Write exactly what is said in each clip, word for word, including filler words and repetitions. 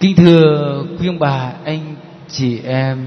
Kính thưa quý ông bà, anh chị em,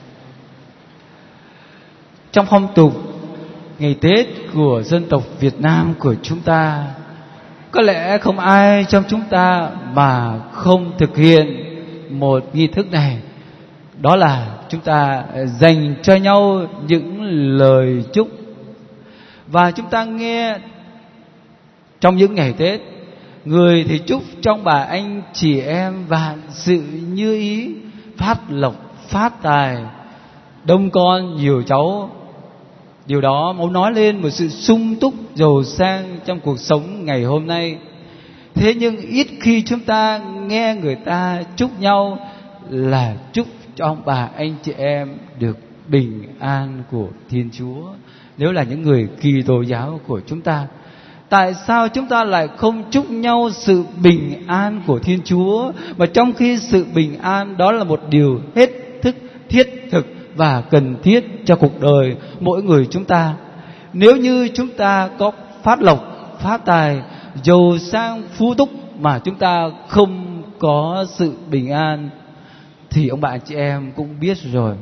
trong phong tục ngày Tết của dân tộc Việt Nam của chúng ta, có lẽ không ai trong chúng ta mà không thực hiện một nghi thức này. Đó là chúng ta dành cho nhau những lời chúc. Và chúng ta nghe trong những ngày Tết, người thì chúc trong bà anh chị em vạn sự như ý, phát lộc phát tài, đông con nhiều cháu. Điều đó muốn nói lên một sự sung túc giàu sang trong cuộc sống ngày hôm nay. Thế nhưng ít khi chúng ta nghe người ta chúc nhau là chúc cho ông bà anh chị em được bình an của Thiên Chúa, nếu là những người Kitô giáo của chúng ta. Tại sao chúng ta lại không chúc nhau sự bình an của Thiên Chúa, mà trong khi sự bình an đó là một điều hết thức thiết thực và cần thiết cho cuộc đời mỗi người chúng ta? Nếu như chúng ta có phát lộc, phát tài, giàu sang, phú túc mà chúng ta không có sự bình an, thì ông bà chị em cũng biết rồi.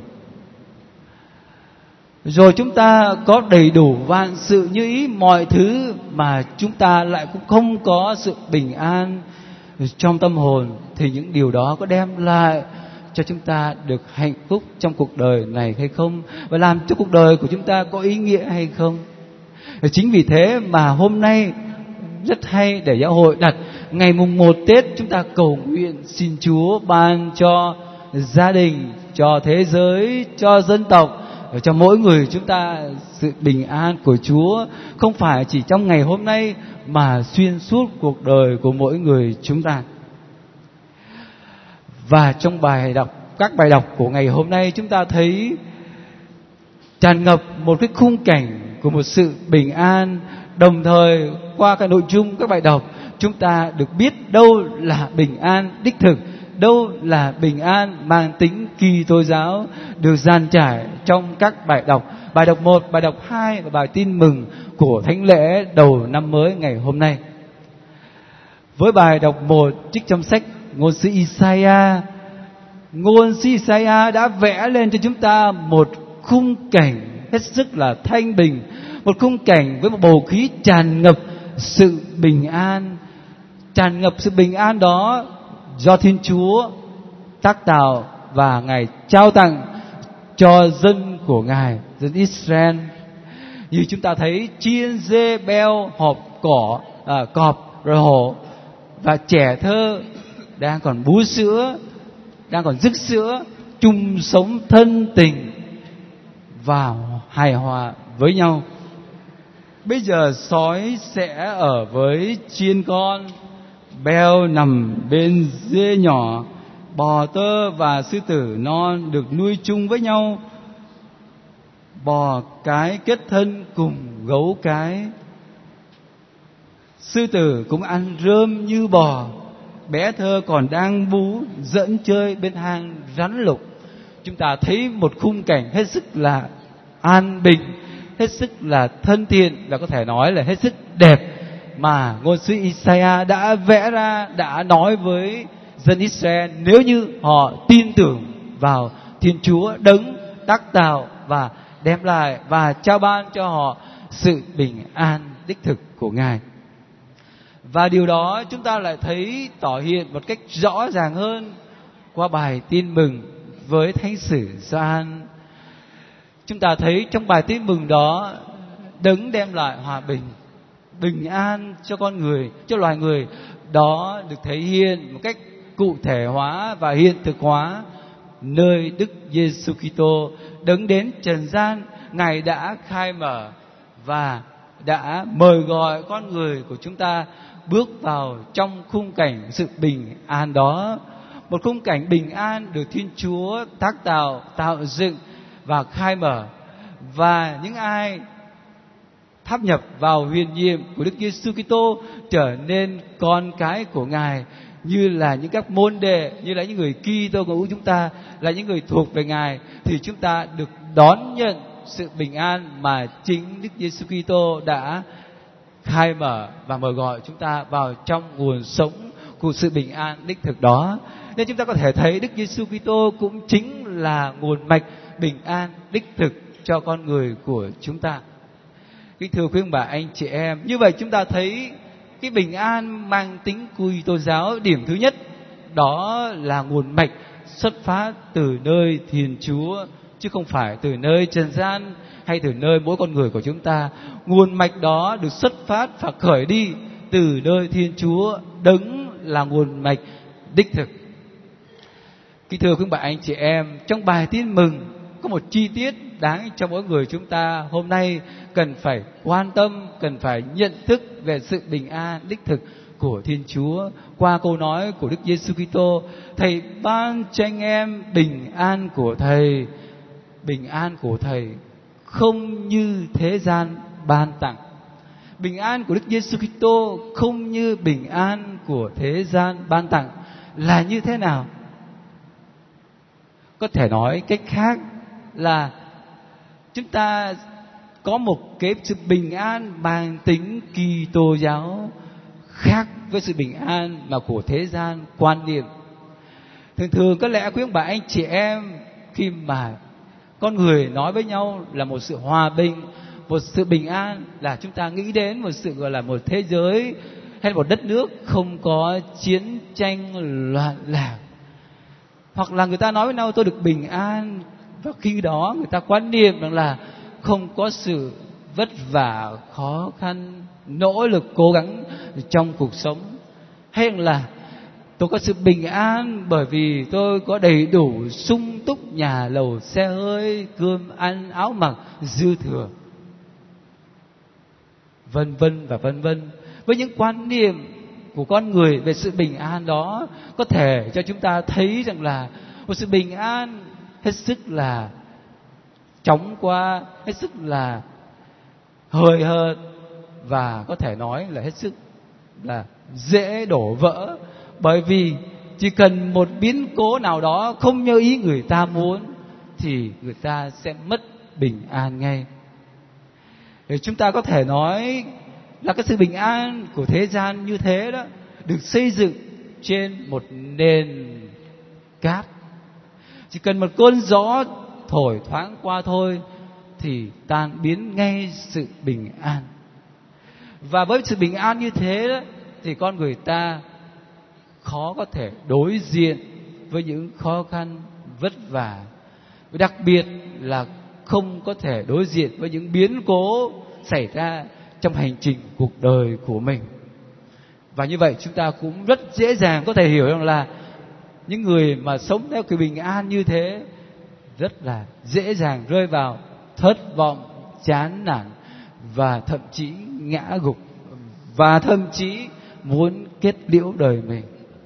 Rồi chúng ta có đầy đủ vạn sự như ý mọi thứ mà chúng ta lại cũng không có sự bình an trong tâm hồn, thì những điều đó có đem lại cho chúng ta được hạnh phúc trong cuộc đời này hay không, và làm cho cuộc đời của chúng ta có ý nghĩa hay không? Chính vì thế mà hôm nay rất hay để giáo hội đặt ngày mùng một Tết, chúng ta cầu nguyện xin Chúa ban cho gia đình, cho thế giới, cho dân tộc, cho mỗi người chúng ta sự bình an của Chúa, không phải chỉ trong ngày hôm nay mà xuyên suốt cuộc đời của mỗi người chúng ta. Và trong bài đọc, các bài đọc của ngày hôm nay, chúng ta thấy tràn ngập một cái khung cảnh của một sự bình an. Đồng thời qua cái nội dung các bài đọc, chúng ta được biết đâu là bình an đích thực, đâu là bình an mang tính Kitô giáo, được dàn trải trong các bài đọc. Bài đọc một, bài đọc hai và bài tin mừng của thánh lễ đầu năm mới ngày hôm nay. Với bài đọc một trích trong sách ngôn sứ Isaiah, ngôn sứ Isaiah đã vẽ lên cho chúng ta một khung cảnh hết sức là thanh bình, một khung cảnh với một bầu khí tràn ngập sự bình an. Tràn ngập sự bình an đó do Thiên Chúa tác tạo và Ngài trao tặng cho dân của Ngài, dân Israel. Như chúng ta thấy chiên, dê, beo, hộp cỏ, à, cọp, rồi hổ và trẻ thơ đang còn bú sữa, đang còn rứt sữa, chung sống thân tình và hài hòa với nhau. Bây giờ sói sẽ ở với chiên con, beo nằm bên dê nhỏ, bò tơ và sư tử non được nuôi chung với nhau. Bò cái kết thân cùng gấu cái, sư tử cũng ăn rơm như bò, bé thơ còn đang bú dẫn chơi bên hang rắn lục. Chúng ta thấy một khung cảnh hết sức là an bình, hết sức là thân thiện, và có thể nói là hết sức đẹp mà ngôn sứ Isaiah đã vẽ ra, đã nói với dân Israel nếu như họ tin tưởng vào Thiên Chúa đấng tác tạo và đem lại và trao ban cho họ sự bình an đích thực của Ngài. Và điều đó chúng ta lại thấy tỏ hiện một cách rõ ràng hơn qua bài tin mừng với thánh sử Gioan. Chúng ta thấy trong bài tin mừng đó, đấng đem lại hòa bình, bình an cho con người, cho loài người, đó được thể hiện một cách cụ thể hóa và hiện thực hóa nơi Đức Giêsu Kitô đấng đến trần gian. Ngài đã khai mở và đã mời gọi con người của chúng ta bước vào trong khung cảnh sự bình an đó. Một khung cảnh bình an được Thiên Chúa tác tạo, tạo dựng và khai mở. Và những ai tháp nhập vào huyền nhiệm của Đức Giêsu Kitô trở nên con cái của Ngài, như là những các môn đệ, như là những người Kitô của chúng ta, là những người thuộc về Ngài, thì chúng ta được đón nhận sự bình an mà chính Đức Giêsu Kitô đã khai mở và mời gọi chúng ta vào trong nguồn sống của sự bình an đích thực đó. Nên chúng ta có thể thấy Đức Giêsu Kitô cũng chính là nguồn mạch bình an đích thực cho con người của chúng ta. Kính thưa quý ông bà anh chị em, như vậy chúng ta thấy cái bình an mang tính Kitô giáo, điểm thứ nhất đó là nguồn mạch xuất phát từ nơi Thiên Chúa, chứ không phải từ nơi trần gian hay từ nơi mỗi con người của chúng ta. Nguồn mạch đó được xuất phát và khởi đi từ nơi Thiên Chúa, đấng là nguồn mạch đích thực. Kính thưa quý ông bà anh chị em, trong bài tin mừng có một chi tiết đáng cho mỗi người chúng ta hôm nay cần phải quan tâm, cần phải nhận thức về sự bình an đích thực của Thiên Chúa. Qua câu nói của Đức Giêsu Kitô, Thầy ban cho anh em bình an của Thầy. Bình an của Thầy không như thế gian ban tặng. Bình an của Đức Giêsu Kitô không như bình an của thế gian ban tặng là như thế nào? Có thể nói cách khác là chúng ta có một cái sự bình an mang tính Kitô giáo khác với sự bình an mà của thế gian quan niệm. Thường thường có lẽ quý ông bà anh chị em, khi mà con người nói với nhau là một sự hòa bình, một sự bình an, là chúng ta nghĩ đến một sự gọi là một thế giới hay một đất nước không có chiến tranh loạn lạc. Hoặc là người ta nói với nhau tôi được bình an, và khi đó người ta quan niệm rằng là không có sự vất vả, khó khăn, nỗ lực, cố gắng trong cuộc sống. Hay là tôi có sự bình an bởi vì tôi có đầy đủ sung túc nhà lầu xe hơi, cơm ăn áo mặc dư thừa, vân vân và vân vân. Với những quan niệm của con người về sự bình an đó, có thể cho chúng ta thấy rằng là một sự bình an hết sức là chóng qua, hết sức là hời hợt, và có thể nói là hết sức là dễ đổ vỡ. Bởi vì chỉ cần một biến cố nào đó không như ý người ta muốn thì người ta sẽ mất bình an ngay. Để chúng ta có thể nói là cái sự bình an của thế gian như thế đó được xây dựng trên một nền cát. Chỉ cần một cơn gió thổi thoáng qua thôi thì tan biến ngay sự bình an. Và với sự bình an như thế đó, thì con người ta khó có thể đối diện với những khó khăn vất vả, đặc biệt là không có thể đối diện với những biến cố xảy ra trong hành trình cuộc đời của mình. Và như vậy chúng ta cũng rất dễ dàng có thể hiểu rằng là những người mà sống theo cái bình an như thế rất là dễ dàng rơi vào thất vọng, chán nản và thậm chí ngã gục, và thậm chí muốn kết liễu đời mình.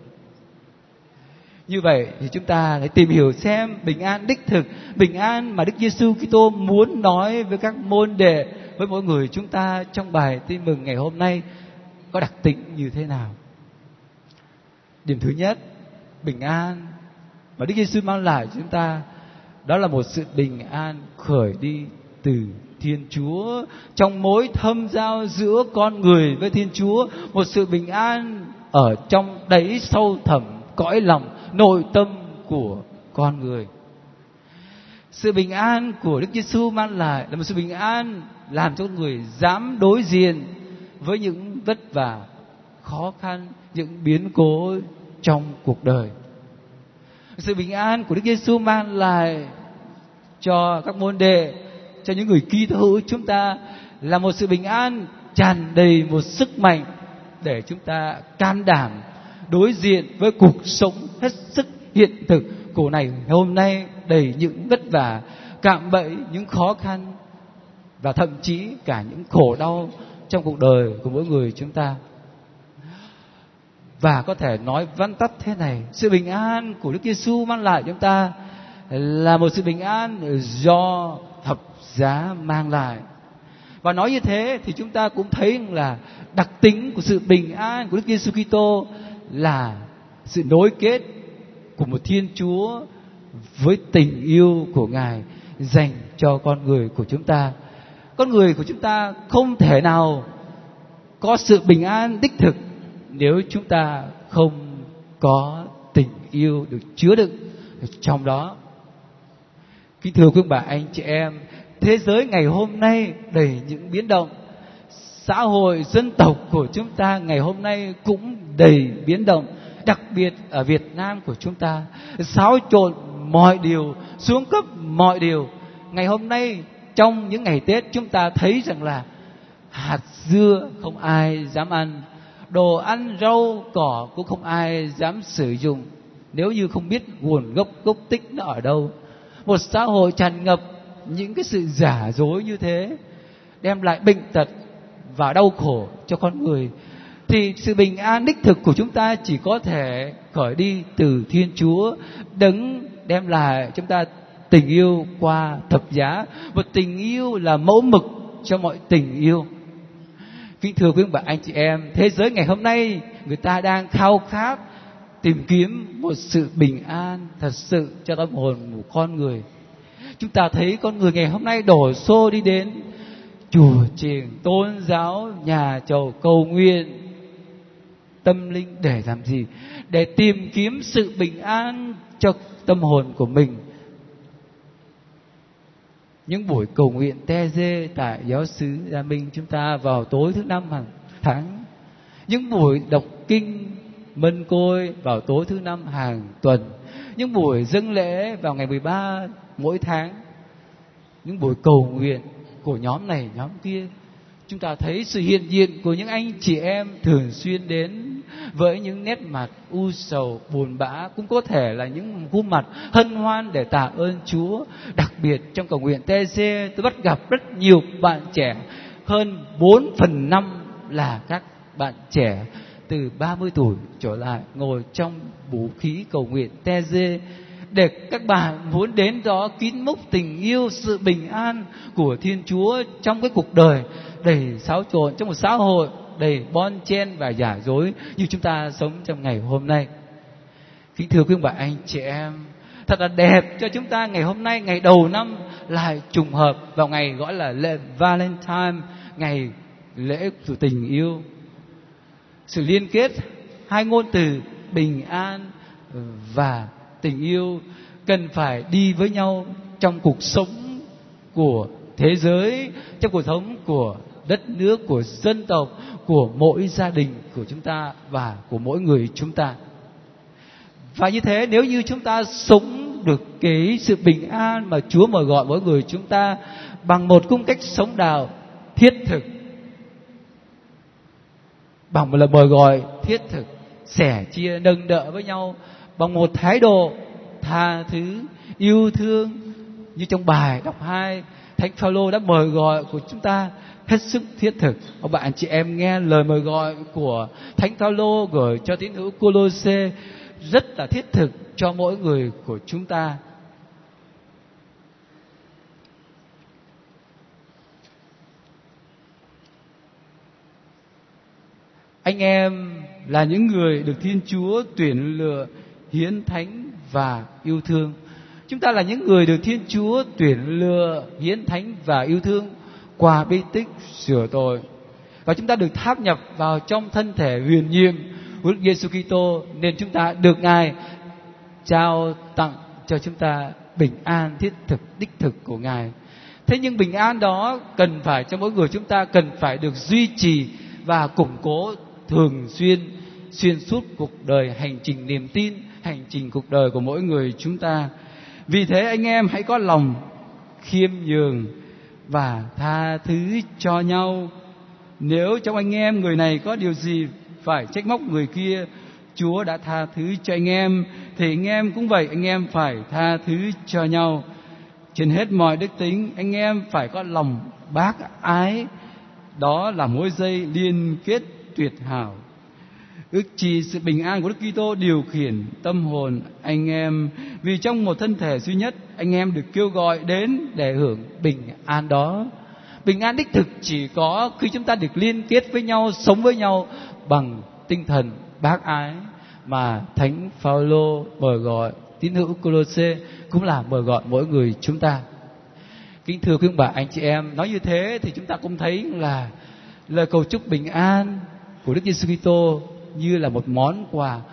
Như vậy thì chúng ta hãy tìm hiểu xem bình an đích thực, bình an mà Đức Giêsu Kitô muốn nói với các môn đệ, với mỗi người chúng ta trong bài tin mừng ngày hôm nay có đặc tính như thế nào. Điểm thứ nhất, bình an mà Đức Giêsu mang lại cho chúng ta đó là một sự bình an khởi đi từ Thiên Chúa, trong mối thâm giao giữa con người với Thiên Chúa, một sự bình an ở trong đáy sâu thẳm cõi lòng, nội tâm của con người. Sự bình an của Đức Giêsu mang lại là một sự bình an làm cho người dám đối diện với những vất vả, khó khăn, những biến cố trong cuộc đời. Sự bình an của Đức Giêsu mang lại cho các môn đệ, cho những người Kitô hữu chúng ta là một sự bình an tràn đầy một sức mạnh để chúng ta can đảm đối diện với cuộc sống hết sức hiện thực của này hôm nay, đầy những vất vả, cạm bẫy, những khó khăn và thậm chí cả những khổ đau trong cuộc đời của mỗi người chúng ta. Và có thể nói vắn tắt thế này, sự bình an của Đức Giêsu mang lại chúng ta là một sự bình an do thập giá mang lại. Và nói như thế thì chúng ta cũng thấy là đặc tính của sự bình an của Đức Giêsu Kitô là sự nối kết của một Thiên Chúa với tình yêu của Ngài dành cho con người của chúng ta. Con người của chúng ta không thể nào có sự bình an đích thực nếu chúng ta không có tình yêu được chứa đựng trong đó. Kính thưa quý bà anh chị em, thế giới ngày hôm nay đầy những biến động. Xã hội dân tộc của chúng ta ngày hôm nay cũng đầy biến động, đặc biệt ở Việt Nam của chúng ta, xáo trộn mọi điều, xuống cấp mọi điều. Ngày hôm nay trong những ngày Tết chúng ta thấy rằng là hạt dưa không ai dám ăn, đồ ăn rau cỏ cũng không ai dám sử dụng nếu như không biết nguồn gốc gốc tích nó ở đâu. Một xã hội tràn ngập những cái sự giả dối như thế, đem lại bệnh tật và đau khổ cho con người, thì sự bình an đích thực của chúng ta chỉ có thể khởi đi từ Thiên Chúa, đấng đem lại chúng ta tình yêu qua thập giá. Và tình yêu là mẫu mực cho mọi tình yêu. Kính thưa quý bà anh chị em, thế giới ngày hôm nay người ta đang khao khát tìm kiếm một sự bình an thật sự cho tâm hồn của con người. Chúng ta thấy con người ngày hôm nay đổ xô đi đến chùa chiền, tôn giáo, nhà chầu cầu nguyện tâm linh để làm gì? Để tìm kiếm sự bình an cho tâm hồn của mình. Những buổi cầu nguyện te dê tại giáo xứ Gia Minh chúng ta vào tối thứ năm hàng tháng, những buổi đọc kinh Mân Côi vào tối thứ năm hàng tuần, những buổi dâng lễ vào ngày mười ba mỗi tháng, những buổi cầu nguyện của nhóm này nhóm kia, chúng ta thấy sự hiện diện của những anh chị em thường xuyên đến với những nét mặt u sầu buồn bã, cũng có thể là những khuôn mặt hân hoan để tạ ơn Chúa. Đặc biệt trong cầu nguyện tê xê, tôi bắt gặp rất nhiều bạn trẻ, hơn bốn phần năm là các bạn trẻ từ ba mươi tuổi trở lại ngồi trong vũ khí cầu nguyện tê xê, để các bạn muốn đến đó kín múc tình yêu, sự bình an của Thiên Chúa trong cái cuộc đời đầy xáo trộn, trong một xã hội đầy bon chen và giả dối như chúng ta sống trong ngày hôm nay. Kính thưa quý bà anh chị em, thật là đẹp cho chúng ta ngày hôm nay, ngày đầu năm lại trùng hợp vào ngày gọi là lễ Valentine, ngày lễ của tình yêu. Sự liên kết hai ngôn từ bình an và tình yêu cần phải đi với nhau trong cuộc sống của thế giới, trong cuộc sống của đất nước, của dân tộc, của mỗi gia đình của chúng ta và của mỗi người chúng ta. Và như thế, nếu như chúng ta sống được cái sự bình an mà Chúa mời gọi mỗi người chúng ta bằng một cung cách sống đạo thiết thực, bằng một lời mời gọi thiết thực, sẻ chia nâng đỡ với nhau, bằng một thái độ tha thứ, yêu thương, như trong bài đọc hai, Thánh Phaolô đã mời gọi của chúng ta hết sức thiết thực. Các bạn chị em nghe lời mời gọi của Thánh Phaolô gửi cho tín hữu Cô-lô-sê rất là thiết thực cho mỗi người của chúng ta. Anh em là những người được Thiên Chúa tuyển lựa, hiến thánh và yêu thương. Chúng ta là những người được Thiên Chúa tuyển lựa, hiến thánh và yêu thương qua bí tích sửa tội, và chúng ta được tháp nhập vào trong thân thể huyền nhiệm của Đức Giêsu Kitô, nên chúng ta được Ngài trao tặng cho chúng ta bình an thiết thực đích thực của Ngài. Thế nhưng bình an đó cần phải cho mỗi người chúng ta cần phải được duy trì và củng cố thường xuyên xuyên suốt cuộc đời hành trình niềm tin, hành trình cuộc đời của mỗi người chúng ta. Vì thế anh em hãy có lòng khiêm nhường và tha thứ cho nhau. Nếu trong anh em người này có điều gì phải trách móc người kia, Chúa đã tha thứ cho anh em, thì anh em cũng vậy, anh em phải tha thứ cho nhau. Trên hết mọi đức tính, anh em phải có lòng bác ái, đó là mối dây liên kết tuyệt hảo. Ước chi sự bình an của Đức Kitô điều khiển tâm hồn anh em, vì trong một thân thể duy nhất, anh em được kêu gọi đến để hưởng bình an đó. Bình an đích thực chỉ có khi chúng ta được liên kết với nhau, sống với nhau bằng tinh thần bác ái mà Thánh Phaolô mời gọi tín hữu Cô-lô-sê, cũng là mời gọi mỗi người chúng ta. Kính thưa quý bà anh chị em, nói như thế thì chúng ta cũng thấy là lời cầu chúc bình an của Đức Giêsu Kitô như là một món quà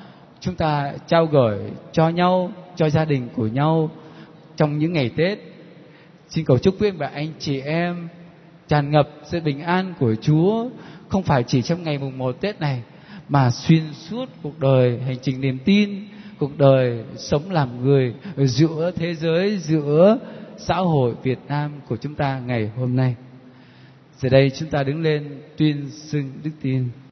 chúng ta trao gửi cho nhau, cho gia đình của nhau trong những ngày Tết. Xin cầu chúc quý bà anh chị em tràn ngập sự bình an của Chúa, không phải chỉ trong ngày mùng một Tết này, mà xuyên suốt cuộc đời hành trình niềm tin, cuộc đời sống làm người giữa thế giới, giữa xã hội Việt Nam của chúng ta ngày hôm nay. Giờ đây chúng ta đứng lên tuyên xưng đức tin.